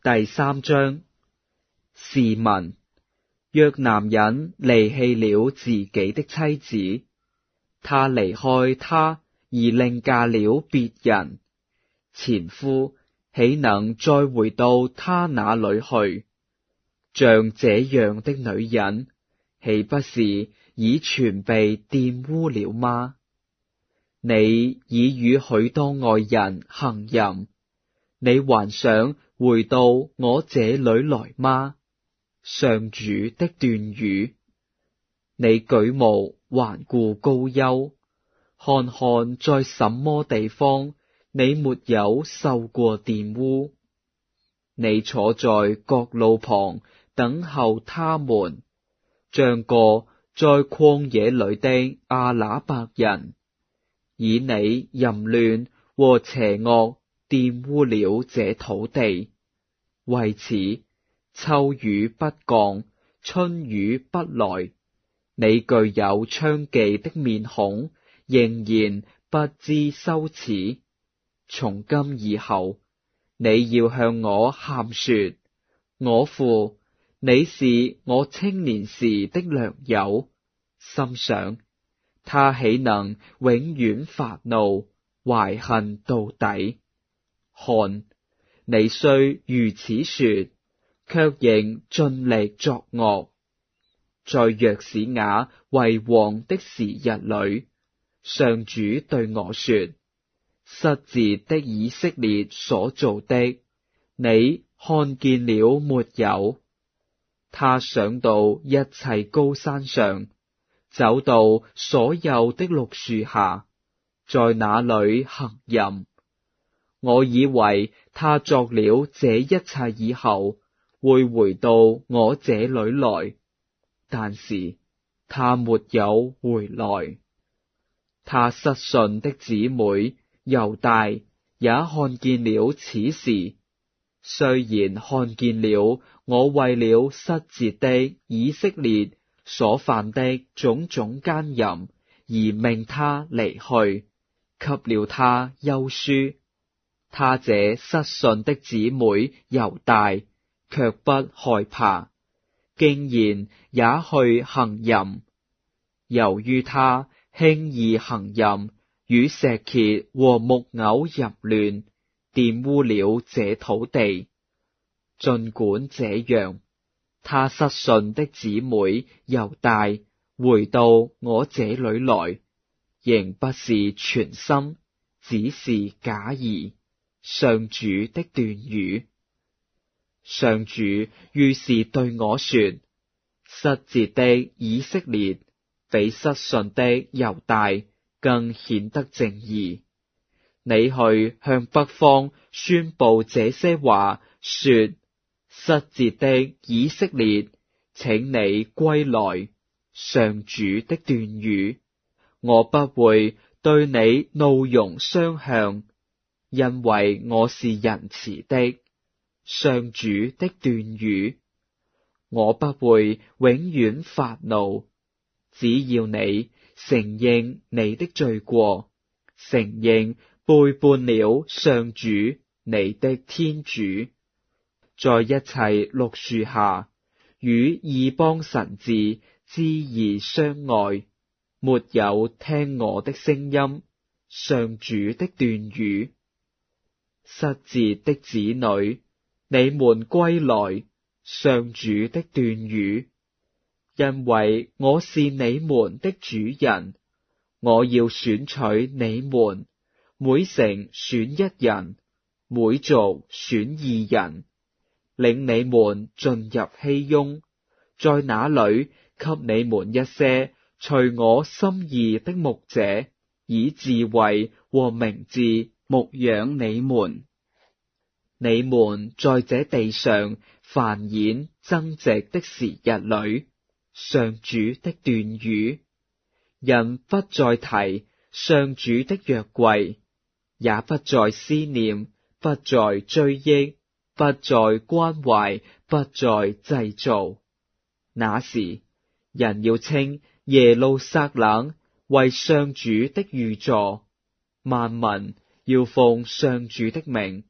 第3章，是問：若男人離棄了自己的妻子，他離開他而另嫁了別人，前夫豈能再回到他那裡去？像這樣的女人，豈不是已全被玷污了嗎？你已與許多外人行淫，你還想回到我這裡來嗎？上主的斷語。你舉目環顧高丘，看看在什麼地方你沒有受過玷污。你坐在各路旁等候他們，像個在曠野裡的阿那伯人，以你淫亂和邪惡玷污了這土地。為此，秋雨不降，春雨不來。你具有娼妓的面孔，仍然不知羞恥。從今以後，你要向我喊說：我父，你是我青年時的良友。心想，他豈能永遠發怒，懷恨到底？看，你雖如此說，卻仍盡力作惡。在約史雅為王的時日裡，上主對我說：失節的以色列所做的，你看見了沒有？他上到一切高山上，走到所有的綠樹下，在那裡行淫。我以為他作了這一切以後，會回到我這裡來，但是他沒有回來。他失信的姊妹猶大也看見了此事，雖然看見了我為了失節的以色列所犯的種種姦淫，而命他離去，給了他休書。他這失信的姊妹猶大卻不害怕，竟然也去行淫。由於他輕易行淫，與石蠍和木偶淫亂，玷污了這土地。儘管這樣，他失信的姊妹猶大回到我這裡來，仍不是全心，只是假意。上主的斷語。上主於是對我說：失節的以色列比失信的猶大更顯得正義。你去向北方宣布這些話，說：失節的以色列，請你歸來。上主的斷語。我不會對你怒容相向，因為我是仁慈的。上主的斷語。我不會永遠發怒，只要你承認你的罪過，承認背叛了上主你的天主，在一切綠樹下與異邦神祇諮議相愛，沒有聽我的聲音。上主的斷語。失節的子女，你們歸來。上主的斷語。因為我是你們的主人，我要選取你們，每城選一人，每族選2人，領你們進入熙雍，在那裡給你們一些隨我心意的牧者，以智慧和明智牧養你們。你們在這地上繁衍增殖的時日裡，上主的斷語。人不再提上主的約櫃，也不再思念，不再追憶，不再關懷，不再祭祀。那時，人要稱耶路撒冷為上主的御座，萬民要奉上主的名，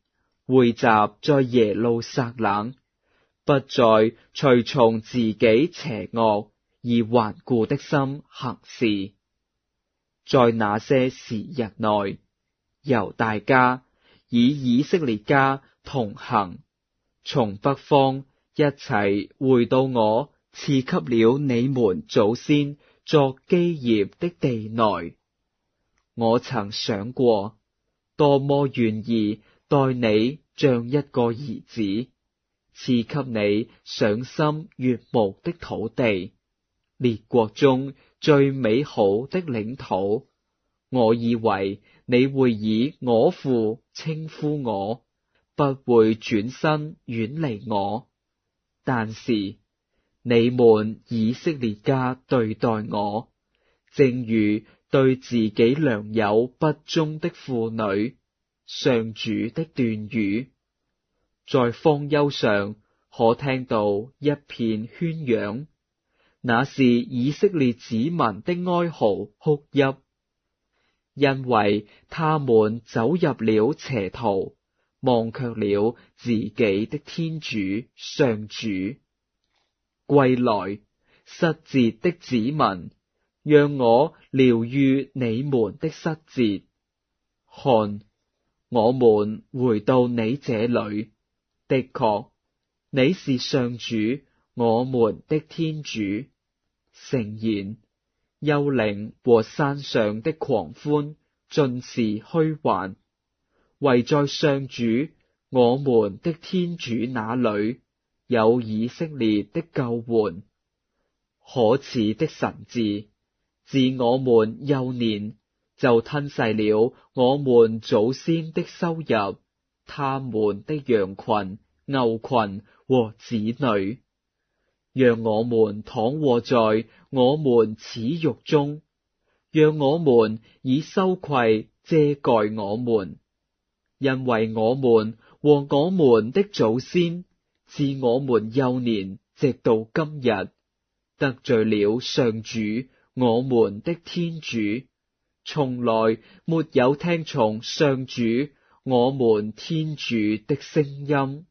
匯集在耶路撒冷，不再隨從自己邪惡而頑固的心行事。在那些時日內，猶大家與以色列家同行，從北方一齊回到我賜給了你們祖先作基業的地內。我曾想過，多麼願意待你像一個兒子，賜給你賞心悅目的土地，列國中最美好的領土。我以為你會以我父稱呼我，不會轉身遠離我。但是你們以色列家對待我，正如對自己良友不忠的婦女。上主的斷語。在荒丘上可聽到一片喧嚷，那是以色列子民的哀嚎哭泣，因為他們走入了邪途，忘卻了自己的天主上主。歸來，失節的子民，讓我療癒你們的失節。看，我們回到你這裏，的確，你是上主我們的天主。誠然，丘陵和山上的狂歡盡是虛幻，唯在上主我們的天主那裏有以色列的救援。可恥的神治，自我們幼年就吞噬了我們祖先的收入，他們的羊群、牛群和子女，讓我們躺臥在我們恥辱中，讓我們以羞愧遮蓋我們，因為我們和我們的祖先自我們幼年直到今日，得罪了上主我們的天主，從來沒有聽從上主我們天主的聲音。